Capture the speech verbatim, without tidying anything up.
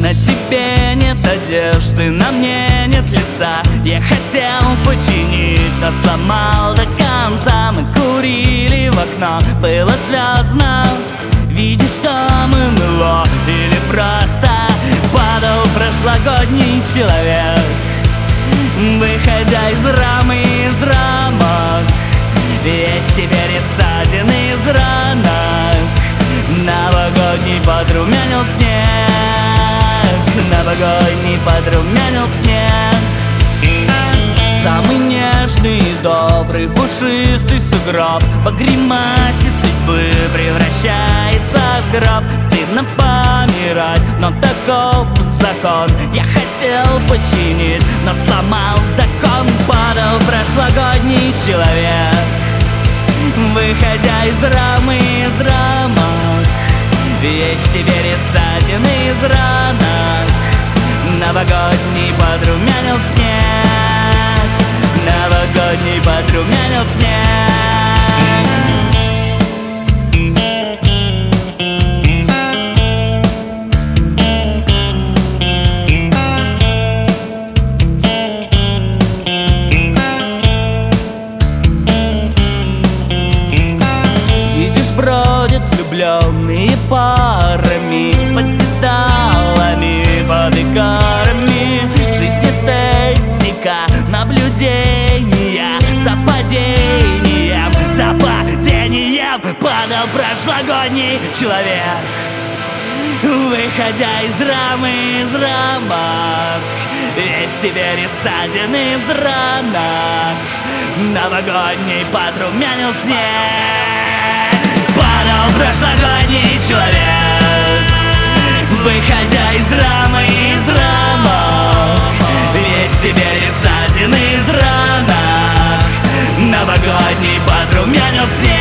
На тебе нет одежды, на мне нет лица. Я хотел починить, но сломал до конца. Мы курили в окно, было слезно. Видишь, что мы мыло или просто падал прошлогодний человек, выходя из рамы, из рамок. Есть теперь и ссадины из ранок. Новогодний подрумянил снег, новогодний подрумянил снег. Самый нежный и добрый пушистый сугроб по гримасе судьбы превращается в гроб. Стыдно помирать, но таков закон. Я хотел починить, но сломал, так он падал прошлогодний человек, выходя из рамы, из рамок. Есть теперь и ссадины из ранок. Новогодний подрумянил снег, новогодний подрумянил снег. Бродят влюбленные парами под деталами, под икарами. Жизнь эстетика, наблюдения за падением, за падением падал прошлогодний человек, выходя из рамы, из рамок. Есть теперь и ссадины из ранок. Новогодний подрумянил снег, падал прошлогодний человек, выходя из рамы, из рамок. Есть теперь и ссадины из ранок. Новогодний подрумянил снег.